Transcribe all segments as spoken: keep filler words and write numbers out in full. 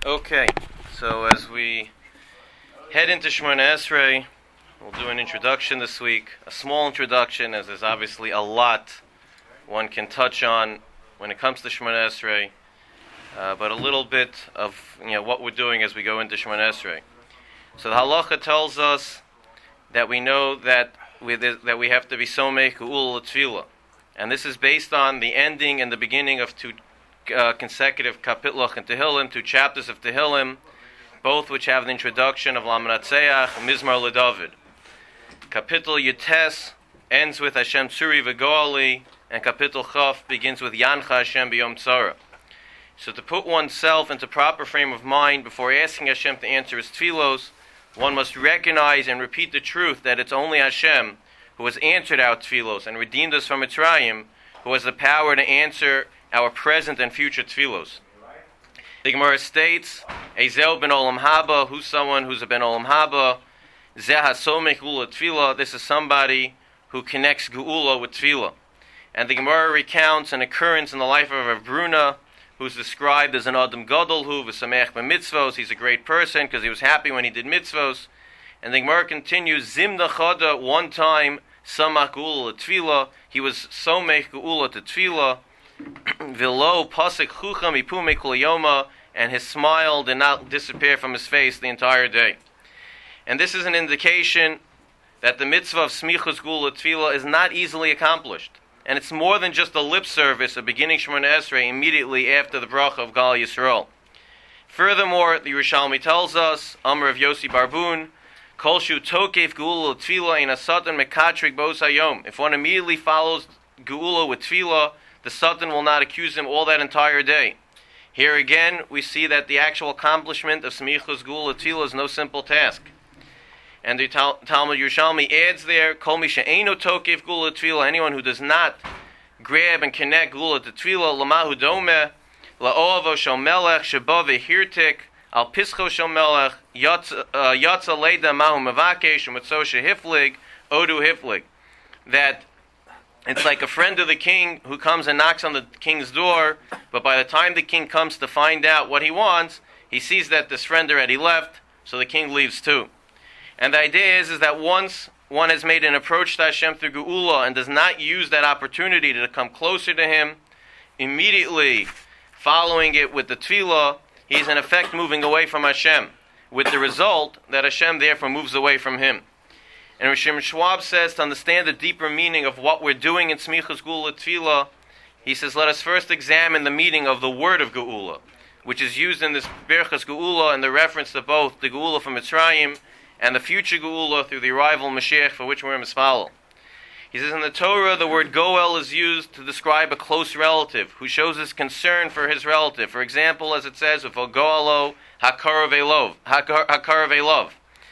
Okay, so as we head into Shemoneh Esrei, we'll do an introduction this week, a small introduction, as there's obviously a lot one can touch on when it comes to Shemoneh Esrei, uh, but a little bit of you know what we're doing as we go into Shemoneh Esrei. So the halacha tells us that we know that we, that we have to be somech geula l'tefillah, and this is based on the ending and the beginning of two uh, consecutive kapitloch in Tehillim, two chapters of Tehillim, both which have the introduction of Lamanatseach, Mizmar LeDavid. Kapitel Yutes ends with Hashem Tzuri V'Goali, and Kapitel Chaf begins with Yancha Hashem B'Yom Tzara. So to put oneself into proper frame of mind before asking Hashem to answer his tefillos, one must recognize and repeat the truth that it's only Hashem who has answered our tefillos and redeemed us from Mitzrayim, who has the power to answer our present and future tefillos. The Gemara states, Ezel ben Olam Haba, who's someone who's a ben Olam Haba, Zeh hasomech geula tefillah, this is somebody who connects geula with tefillah. And the Gemara recounts an occurrence in the life of Rav Bruna, who's described as an Adam Gadol hu v'samech b'mitzvos. He's a great person because he was happy when he did mitzvos. And the Gemara continues, Zimna chada, one time, samach geula tefillah, he was somech geula to tefillah, v'lo pasik chucham ipume kol yoma, and his smile did not disappear from his face the entire day. And this is an indication that the mitzvah of smichus geula tefillah is not easily accomplished. And it's more than just a lip service of beginning Shemoneh Esrei immediately after the bracha of Gal Yisrael. Furthermore, the Yerushalmi tells us, Amar of Yossi Barbun, Kol shu tokef geula tefillah in a satan mekatrik bos hayom. If one immediately follows geula with tefillah, the satan will not accuse him all that entire day. Here again, we see that the actual accomplishment of smichus geula tefillah is no simple task. And the Tal- Talmud Yerushalmi adds there, Kol mi she'eino tokef geula tefillah, anyone who does not grab and connect geula to tefillah, lamahu domeh, la'oavo shel melech, sheba v'hirtik, al pischo shel melech, yatza leida mahu mevakesh, u'mitzo shehiflig, odu hiflig. That it's like a friend of the king who comes and knocks on the king's door, but by the time the king comes to find out what he wants, he sees that this friend already left, so the king leaves too. And the idea is, is that once one has made an approach to Hashem through Geula and does not use that opportunity to come closer to Him, immediately following it with the Tefillah, he's in effect moving away from Hashem, with the result that Hashem therefore moves away from him. And Rosh Schwab says, to understand the deeper meaning of what we're doing in Smichus Geula Tefillah, he says, let us first examine the meaning of the word of Geula, which is used in this Birchas Geula and the reference to both the Geula from Mitzrayim and the future Geula through the arrival of Mashiach, for which we're misfalel. He says in the Torah, the word Goel is used to describe a close relative who shows his concern for his relative. For example, as it says, with Goelo Hakarav Elov, Hakarav Elov.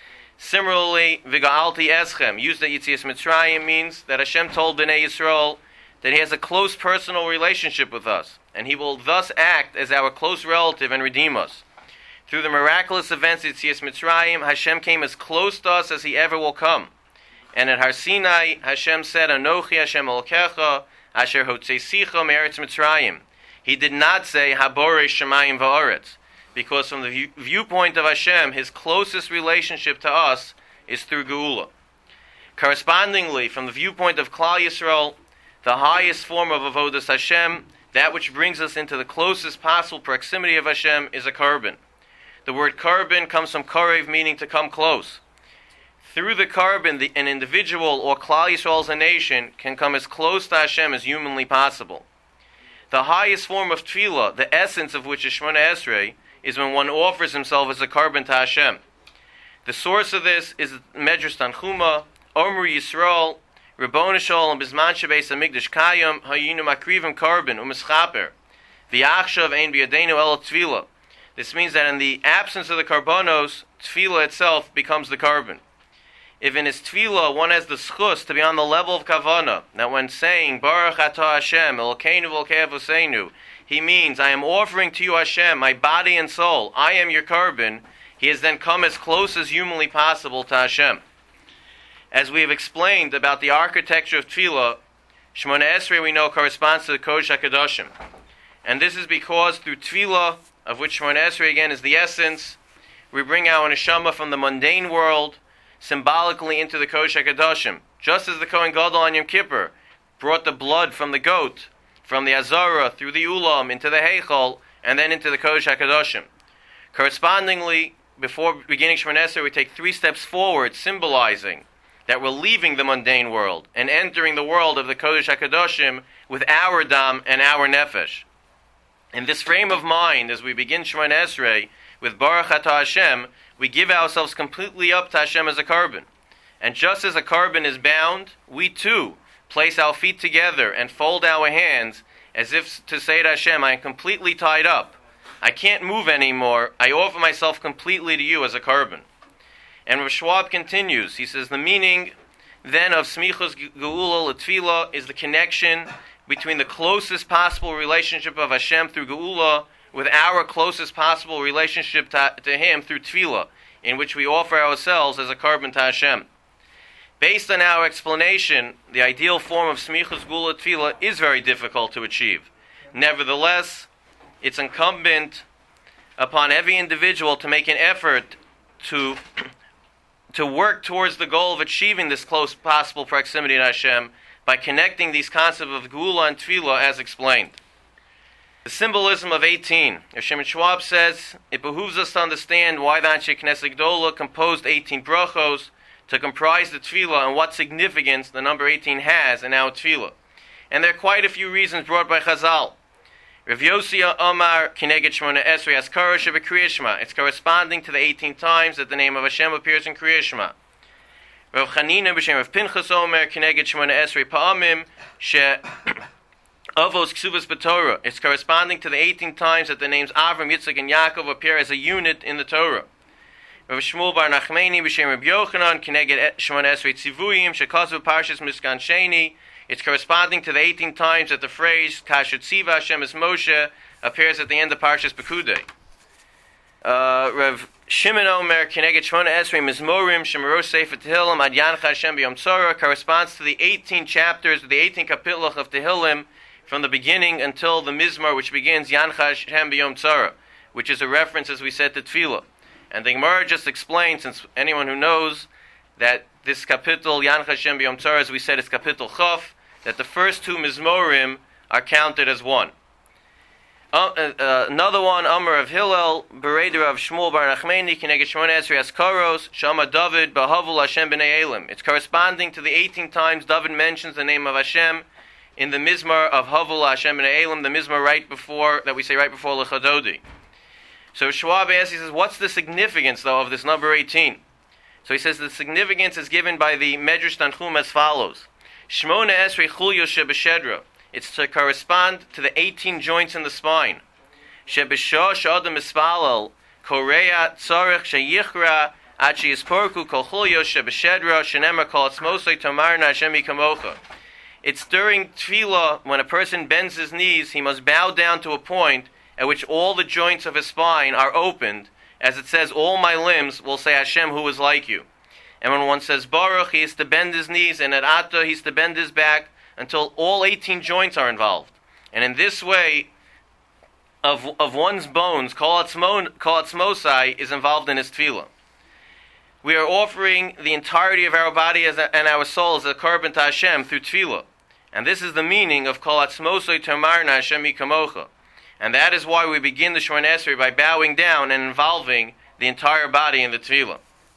Similarly, Viga'alti Eschem, used at Yitzias Mitzrayim, means that Hashem told Bnei Yisrael that He has a close personal relationship with us, and He will thus act as our close relative and redeem us. Through the miraculous events at Yitzias Mitzrayim, Hashem came as close to us as He ever will come. And at Har Sinai, Hashem said, Anochi Hashem Elokecha, Asher Hotzeisicha Me'eretz Mitzrayim. He did not say, Habore Shemayim Va'aretz, because from the view- viewpoint of Hashem, His closest relationship to us is through Geula. Correspondingly, from the viewpoint of Klal Yisrael, the highest form of Avodas Hashem, that which brings us into the closest possible proximity of Hashem, is a korban. The word korban comes from korev, meaning to come close. Through the korban, the, an individual or Klal Yisrael as a nation can come as close to Hashem as humanly possible. The highest form of tefillah, the essence of which is Shemoneh Esrei, is when one offers himself as a korban to Hashem. The source of this is Medrash Tanchuma, Omru Yisrael, Rabbon Shol, and Bizman Shebeis Hamikdash Kayim, Hayinu Makrivim Korban, Umischaper, V'yachshav Ein B'yadeinu El Tefillah. This means that in the absence of the karbonos, tefillah itself becomes the korban. If in his tefillah one has the schus to be on the level of kavana, that when saying Baruch Atah Hashem Elokeinu V'Elokei Avoseinu, he means I am offering to you Hashem my body and soul, I am your korban, he has then come as close as humanly possible to Hashem. As we have explained about the architecture of tefillah, Shemoneh Esrei we know corresponds to the Kodesh HaKadoshim. And this is because through tefillah, of which Shemona Esrei again is the essence. We bring our neshama from the mundane world symbolically into the Kodesh HaKadoshim. Just as the Kohen Gadol on Yom Kippur brought the blood from the goat, from the Azara, through the Ulam, into the Heichal, and then into the Kodesh HaKadoshim. Correspondingly, before beginning Shemona Esrei, we take three steps forward, symbolizing that we're leaving the mundane world and entering the world of the Kodesh HaKadoshim with our dam and our nefesh. In this frame of mind, as we begin Shemona Esrei with Baruch Atah Hashem, we give ourselves completely up to Hashem as a carbon. And just as a carbon is bound, we too place our feet together and fold our hands as if to say to Hashem, I am completely tied up. I can't move anymore. I offer myself completely to you as a carbon. And Rav Schwab continues. He says, the meaning then of Smichos Geula L'Tfila is the connection between the closest possible relationship of Hashem through Geula with our closest possible relationship to, to Him through Tefillah, in which we offer ourselves as a carbon to Hashem. Based on our explanation, the ideal form of Smichos Geula Tefillah is very difficult to achieve. Nevertheless, it's incumbent upon every individual to make an effort to to work towards the goal of achieving this close possible proximity to Hashem by connecting these concepts of Geula and Tefillah as explained. The symbolism of eighteen. Shimon Schwab says, it behooves us to understand why the Anshe Knesset Gdola composed eighteen brachos to comprise the Tefillah and what significance the number eighteen has in our Tefillah. And there are quite a few reasons brought by Chazal. Rav Yossi Omar Kineged Shemona Esrei Askara Shebekriya Shema. It's corresponding to the eighteen times that the name of Hashem appears in Kriya Shema. Rav Chanina B'Shem Rav Pinchas Omer Kineged Shemona Esrei Pa'amim She Avos Ksuvas B'Torah. It's corresponding to the eighteen times that the names Avram, Yitzchak, and Yaakov appear as a unit in the Torah. Rav Shmuel Bar Nachmeni B'Shem Rav Yochanan Kineged Shemona Esrei Tzivuyim Shekazu Parshas Miskan Sheni. It's corresponding to the eighteen times that the phrase Kasher Tziva Hashem es Moshe appears at the end of Parshas Pekudei. Uh, Rav Shimon Omer Kineged Shemona Esrei Mizmorim Shemaros Sefer Tehillim Ad Yancha Hashem B'Yom Tzorah corresponds to the eighteen chapters, the eighteen kapitloch of Tehillim from the beginning until the Mizmor, which begins Yancha Hashem B'Yom Tzorah, which is a reference, as we said, to Tefillah. And the Gemara just explains, since anyone who knows that this kapitel Yancha Hashem B'Yom Tzorah, as we said, is kapitel Chaf, that the first two Mizmorim are counted as one. Uh, uh, another one, Amar of Hillel, Bereder of Shmuel Bar Nachmeni, Kineged Shemona Esrei Askaros, Shama David, Bahavul Hashem B'nei Elim. It's corresponding to the eighteen times David mentions the name of Hashem in the Mizmar of Havul Hashem B'nei Elim, the Mizmar right before, that we say right before Lechadodi. So Schwab asks, he says, what's the significance, though, of this number eighteen? So he says the significance is given by the Medrash Tanchum as follows. Shmona Esrei Chulyo Shebeshedra. It's to correspond to the eighteen joints in the spine. Shebeshah Shadam Ispalel Korea Tzarech Sheyichra Achi Yisporku Kol Chulyo Shebeshedra Shenemar Kol Atzmosei Tomarna Hashem Yikamocha. It's during Tefillah, when a person bends his knees, he must bow down to a point at which all the joints of his spine are opened. As it says, all my limbs will say Hashem, who is like you. And when one says Baruch, he is to bend his knees, and at Atah, he is to bend his back until all eighteen joints are involved. And in this way, of of one's bones, Kol Atzmosai is involved in his tefillah. We are offering the entirety of our body as a, and our soul as a korban to Hashem through tefillah. And this is the meaning of Kol Atzmosai Tomarna Hashem Yikamocha. And that is why we begin the Shemona Esrei by bowing down and involving the entire body in the tefillah.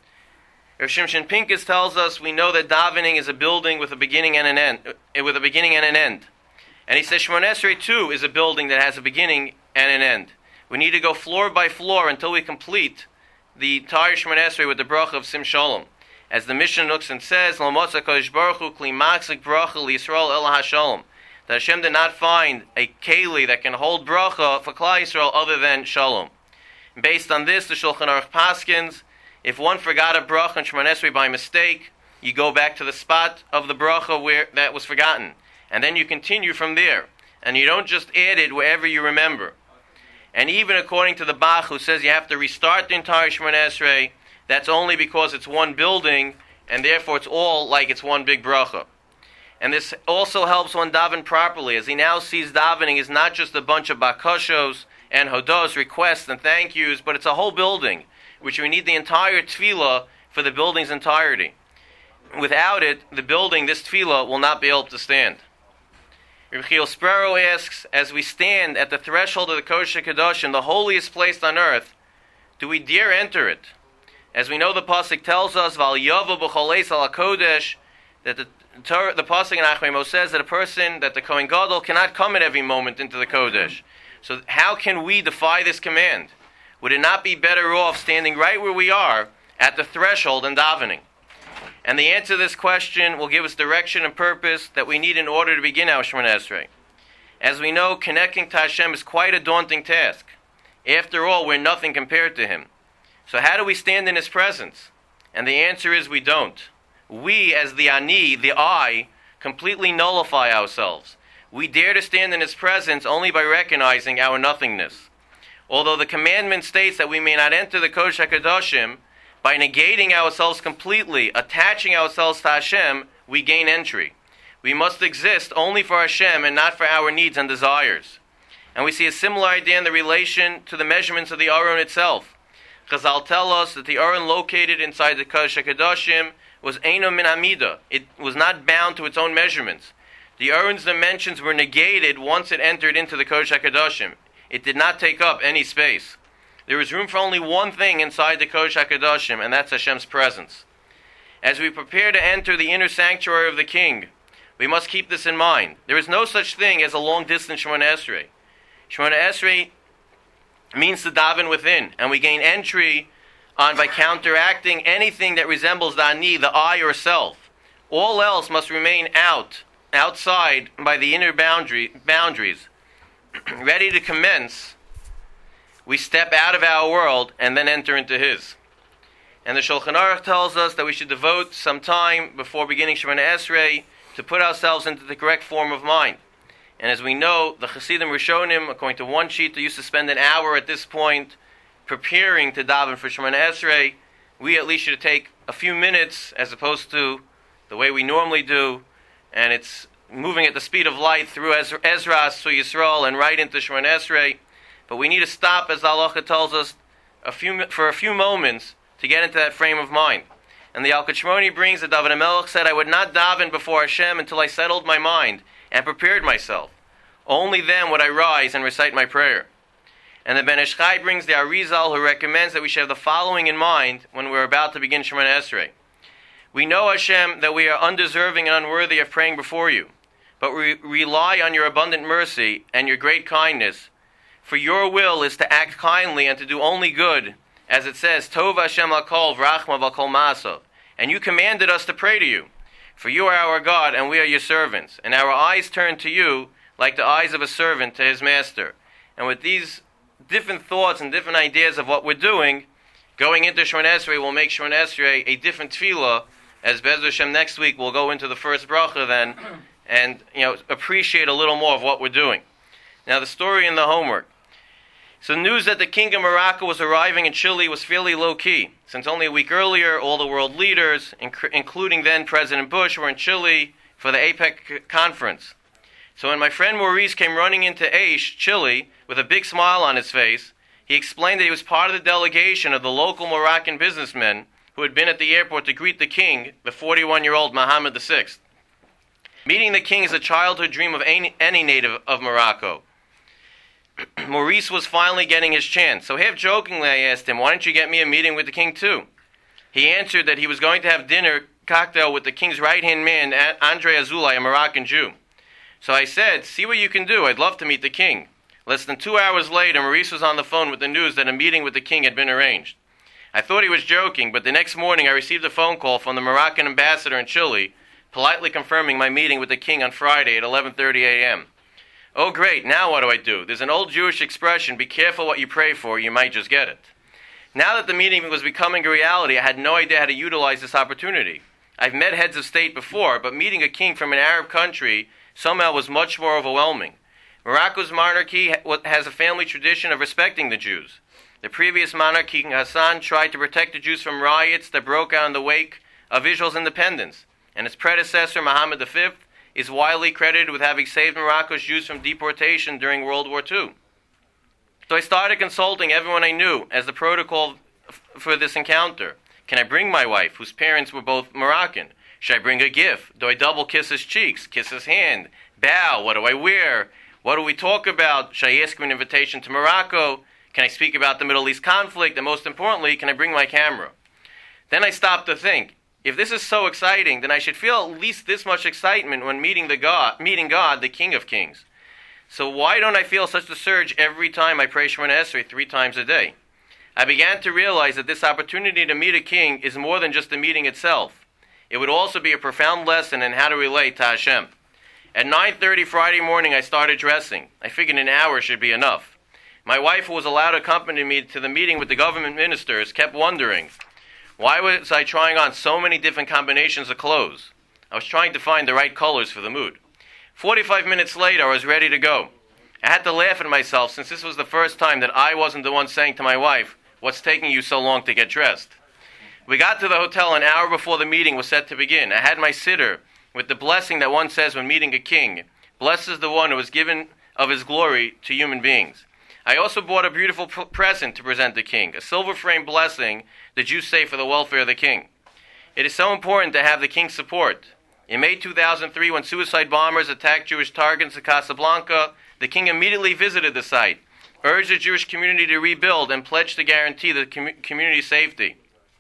Rav Shimshon Pincus tells us we know that davening is a building with a beginning and an end, uh, with a beginning and an end. And he says Shemona Esrei too is a building that has a beginning and an end. We need to go floor by floor until we complete the entire Shemona Esrei with the bracha of Sim Shalom. As the Mishnah Nuxin says, Lo motza Kodesh Baruch Hu kli maksik bracha liYisrael ela hashalom. That Hashem did not find a keli that can hold bracha for Klal Yisrael other than shalom. Based on this, the Shulchan Aruch paskins, if one forgot a bracha in Shemona Esrei by mistake, you go back to the spot of the bracha where that was forgotten. And then you continue from there. And you don't just add it wherever you remember. And even according to the Bach, who says you have to restart the entire Shemona Esrei, that's only because it's one building, and therefore it's all like it's one big bracha. And this also helps one daven properly, as he now sees davening is not just a bunch of bakashos and hodos, requests and thank yous, but it's a whole building, which we need the entire tefillah for the building's entirety. Without it, the building, this tefillah, will not be able to stand. Rabbi Chiyel Sprero asks, as we stand at the threshold of the Kodesh HaKadoshim, the holiest place on earth, do we dare enter it? As we know, the pasuk tells us, "Val yavo b'choleis al hakodesh," that the Torah, the pasuk in Acharei Mos says that a person, that the Kohen Gadol cannot come at every moment into the Kodesh. So how can we defy this command? Would it not be better off standing right where we are at the threshold and davening? And the answer to this question will give us direction and purpose that we need in order to begin our Shemoneh Esrei. As we know, connecting to Hashem is quite a daunting task. After all, we're nothing compared to Him. So how do we stand in His presence? And the answer is we don't. We, as the Ani, the I, completely nullify ourselves. We dare to stand in His presence only by recognizing our nothingness. Although the commandment states that we may not enter the Kodesh HaKadoshim, by negating ourselves completely, attaching ourselves to Hashem, we gain entry. We must exist only for Hashem and not for our needs and desires. And we see a similar idea in the relation to the measurements of the Aron itself. Chazal tell us that the Aron located inside the Kodesh HaKadoshim was Eino Min Amida. It was not bound to its own measurements. The Aron's dimensions were negated once it entered into the Kodesh HaKadoshim. It did not take up any space. There is room for only one thing inside the Kodesh HaKadoshim, and that's Hashem's presence. As we prepare to enter the inner sanctuary of the King, we must keep this in mind. There is no such thing as a long-distance Shemoneh Esrei. Shemoneh Esrei means to daven within, and we gain entry on by counteracting anything that resembles the Ani, the I or self. All else must remain out, outside by the inner boundary, boundaries. Ready to commence, we step out of our world and then enter into His. And the Shulchan Aruch tells us that we should devote some time before beginning Shemoneh Esrei to put ourselves into the correct form of mind. And as we know, the Hasidim Rishonim, according to one sheet, they used to spend an hour at this point preparing to daven for Shemoneh Esrei. We at least should take a few minutes as opposed to the way we normally do, and it's moving at the speed of light through Ezra, through Yisrael, and right into Shemoneh Esrei. But we need to stop, as the Halacha tells us, a few, for a few moments to get into that frame of mind. And the Yalkut Shimoni brings that David HaMelech said, I would not daven before Hashem until I settled my mind and prepared myself. Only then would I rise and recite my prayer. And the Ben Ish Chai brings the Arizal, who recommends that we should have the following in mind when we're about to begin Shemoneh Esrei. We know, Hashem, that we are undeserving and unworthy of praying before you, but we rely on your abundant mercy and your great kindness. For your will is to act kindly and to do only good, as it says, Tov Hashem Hakol V'Rachma V'Kol Ma'asav. And you commanded us to pray to you. For you are our God, and we are your servants. And our eyes turn to you like the eyes of a servant to his master. And with these different thoughts and different ideas of what we're doing, going into Shemoneh Esrei will make Shemoneh Esrei a different tefillah. As Be'ez Hashem next week, we'll go into the first bracha then, and you know appreciate a little more of what we're doing. Now the story in the homework. So news that the King of Morocco was arriving in Chile was fairly low-key, since only a week earlier, all the world leaders, inc- including then President Bush, were in Chile for the APEC conference. So when my friend Maurice came running into Aish, Chile, with a big smile on his face, he explained that he was part of the delegation of the local Moroccan businessmen who had been at the airport to greet the king, the forty-one-year-old Mohammed the sixth. Meeting the king is a childhood dream of any, any native of Morocco. Maurice was finally getting his chance, so half jokingly I asked him, why don't you get me a meeting with the king too? He answered that he was going to have dinner cocktail with the king's right-hand man, Andre Azoulay, a Moroccan Jew. So I said, see what you can do, I'd love to meet the king. Less than two hours later, Maurice was on the phone with the news that a meeting with the king had been arranged. I thought he was joking, but the next morning I received a phone call from the Moroccan ambassador in Chile, politely confirming my meeting with the king on Friday at eleven thirty a.m. Oh great, now what do I do? There's an old Jewish expression, be careful what you pray for, you might just get it. Now that the meeting was becoming a reality, I had no idea how to utilize this opportunity. I've met heads of state before, but meeting a king from an Arab country somehow was much more overwhelming. Morocco's monarchy has a family tradition of respecting the Jews. The previous monarch, King Hassan, tried to protect the Jews from riots that broke out in the wake of Israel's independence, and its predecessor, Mohammed the fifth, is widely credited with having saved Morocco's Jews from deportation during World War Two. So I started consulting everyone I knew as the protocol f- for this encounter. Can I bring my wife, whose parents were both Moroccan? Should I bring a gift? Do I double kiss his cheeks, kiss his hand, bow? What do I wear? What do we talk about? Should I ask for an invitation to Morocco? Can I speak about the Middle East conflict? And most importantly, can I bring my camera? Then I stopped to think, if this is so exciting, then I should feel at least this much excitement when meeting the God, meeting God, the King of Kings. So why don't I feel such a surge every time I pray Shemona Esrei three times a day? I began to realize that this opportunity to meet a king is more than just the meeting itself. It would also be a profound lesson in how to relate to Hashem. At nine thirty Friday morning, I started dressing. I figured an hour should be enough. My wife, who was allowed to accompany me to the meeting with the government ministers, kept wondering, why was I trying on so many different combinations of clothes? I was trying to find the right colors for the mood. Forty-five minutes later, I was ready to go. I had to laugh at myself since this was the first time that I wasn't the one saying to my wife, "What's taking you so long to get dressed?" We got to the hotel an hour before the meeting was set to begin. I had my sitter with the blessing that one says when meeting a king. Blessed is the one who has given of his glory to human beings. I also bought a beautiful p- present to present the king, a silver-framed blessing the Jews say for the welfare of the king. It is so important to have the king's support. In May two thousand three, when suicide bombers attacked Jewish targets in Casablanca, the king immediately visited the site, urged the Jewish community to rebuild, and pledged to guarantee the com- community's safety.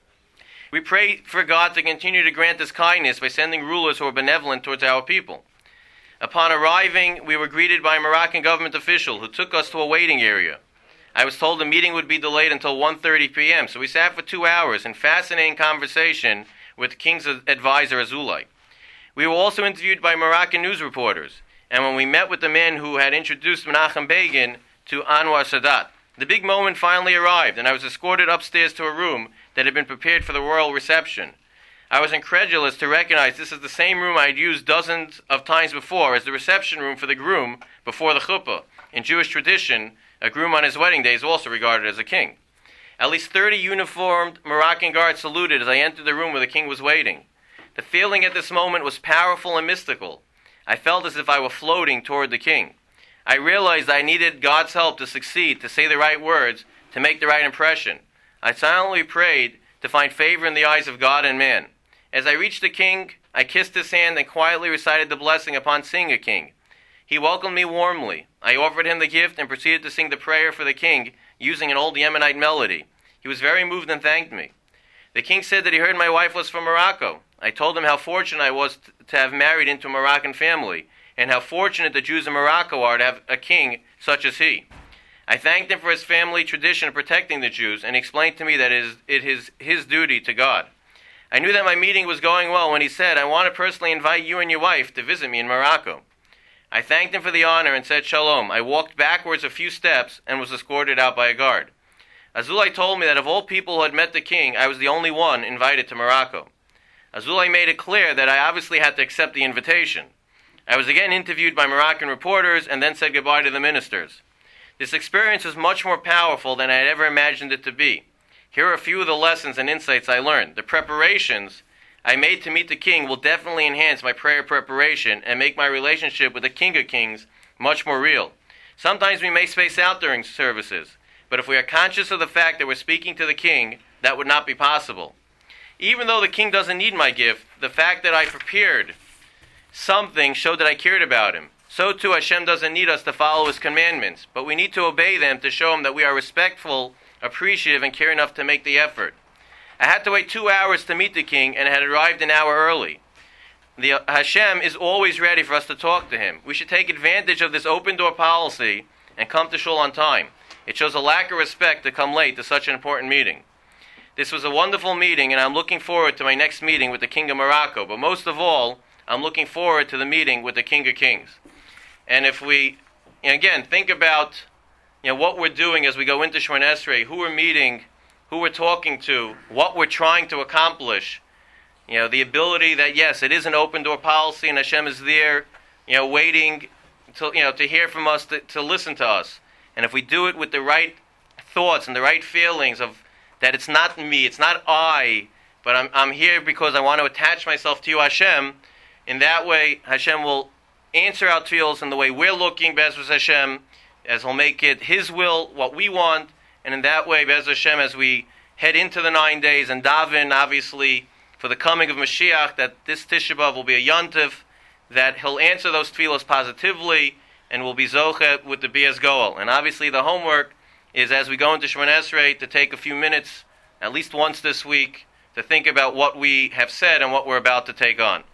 We pray for God to continue to grant us kindness by sending rulers who are benevolent towards our people. Upon arriving, we were greeted by a Moroccan government official who took us to a waiting area. I was told the meeting would be delayed until one thirty p.m., so we sat for two hours in fascinating conversation with the king's advisor, Azulay. We were also interviewed by Moroccan news reporters, and when we met with the man who had introduced Menachem Begin to Anwar Sadat, the big moment finally arrived, and I was escorted upstairs to a room that had been prepared for the royal reception. I was incredulous to recognize this is the same room I had used dozens of times before as the reception room for the groom before the chuppah. In Jewish tradition, a groom on his wedding day is also regarded as a king. At least thirty uniformed Moroccan guards saluted as I entered the room where the king was waiting. The feeling at this moment was powerful and mystical. I felt as if I were floating toward the king. I realized I needed God's help to succeed, to say the right words, to make the right impression. I silently prayed to find favor in the eyes of God and man. As I reached the king, I kissed his hand and quietly recited the blessing upon seeing a king. He welcomed me warmly. I offered him the gift and proceeded to sing the prayer for the king using an old Yemenite melody. He was very moved and thanked me. The king said that he heard my wife was from Morocco. I told him how fortunate I was t- to have married into a Moroccan family, and how fortunate the Jews in Morocco are to have a king such as he. I thanked him for his family tradition of protecting the Jews, and explained to me that it is, it is his duty to God. I knew that my meeting was going well when he said, "I want to personally invite you and your wife to visit me in Morocco." I thanked him for the honor and said shalom. I walked backwards a few steps and was escorted out by a guard. Azulay told me that of all people who had met the king, I was the only one invited to Morocco. Azulay made it clear that I obviously had to accept the invitation. I was again interviewed by Moroccan reporters and then said goodbye to the ministers. This experience was much more powerful than I had ever imagined it to be. Here are a few of the lessons and insights I learned. The preparations I made to meet the king will definitely enhance my prayer preparation and make my relationship with the King of Kings much more real. Sometimes we may space out during services, but if we are conscious of the fact that we're speaking to the king, that would not be possible. Even though the king doesn't need my gift, the fact that I prepared something showed that I cared about him. So too, Hashem doesn't need us to follow his commandments, but we need to obey them to show him that we are respectful, appreciative, and care enough to make the effort. I had to wait two hours to meet the king and had arrived an hour early. The uh, Hashem is always ready for us to talk to him. We should take advantage of this open door policy and come to shul on time. It shows a lack of respect to come late to such an important meeting. This was a wonderful meeting, and I'm looking forward to my next meeting with the King of Morocco. But most of all, I'm looking forward to the meeting with the King of Kings. And if we, and again, think about you know what we're doing as we go into Shemona Esrei, who we're meeting, who we're talking to, what we're trying to accomplish. You know, the ability that, yes, it is an open door policy, and Hashem is there, you know, waiting to, you know, to hear from us, to, to listen to us. And if we do it with the right thoughts and the right feelings of that it's not me, it's not I, but I'm I'm here because I want to attach myself to you, Hashem. In that way, Hashem will answer our tefillos in the way we're looking, Bezras Hashem, as He'll make it His will, what we want, and in that way, Be'ez Hashem, as we head into the nine days and daven, obviously, for the coming of Mashiach, that this Tisha B'Av will be a yontif, that He'll answer those tefillos positively, and will be zochet with the Bias Goel. And obviously the homework is, as we go into Shemoneh Esrei, to take a few minutes, at least once this week, to think about what we have said and what we're about to take on.